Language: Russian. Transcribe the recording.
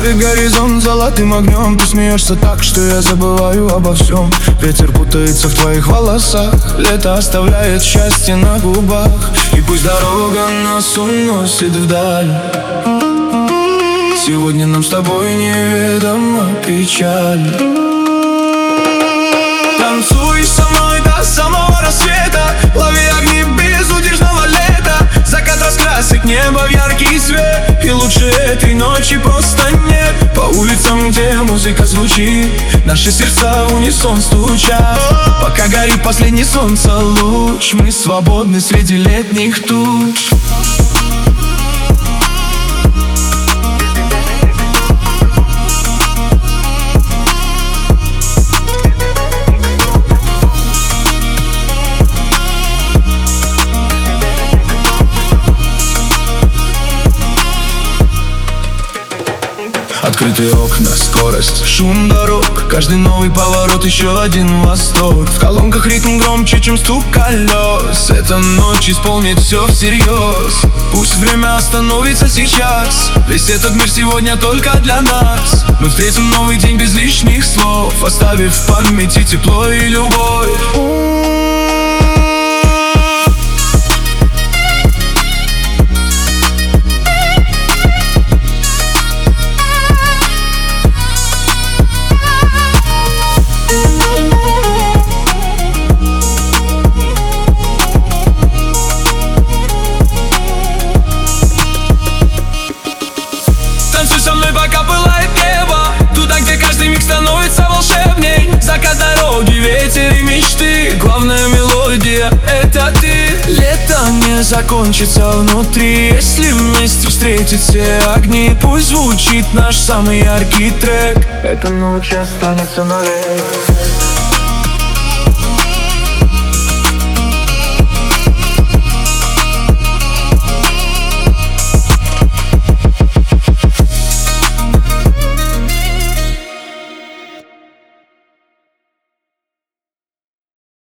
Плавит горизонт золотым огнем. Ты смеешься так, что я забываю обо всем. Ветер путается в твоих волосах, лето оставляет счастье на губах. И пусть дорога нас уносит вдаль, сегодня нам с тобой неведома печаль. Танцуй со мной до самого рассвета, лови огни безудержного лета. Закат раскрасит небо в яркий свет, и лучше этой ночи просто нет. По улицам, где музыка звучит, наши сердца в унисон стучат. Пока горит последний солнца луч, мы свободны среди летних туч. Открытые окна, скорость, шум дорог, каждый новый поворот еще один восторг. В колонках ритм громче, чем стук колес. Эта ночь исполнит все всерьез. Пусть время остановится сейчас, весь этот мир сегодня только для нас. Мы встретим новый день без лишних слов, оставив в памяти тепло и любовь. Танцуй со мной, пока пылает небо, туда, где каждый миг становится волшебней. Закат дороги, ветер и мечты, главная мелодия — это ты. Лето не закончится внутри, если вместе встретить все огни. Пусть звучит наш самый яркий трек, эта ночь останется навек.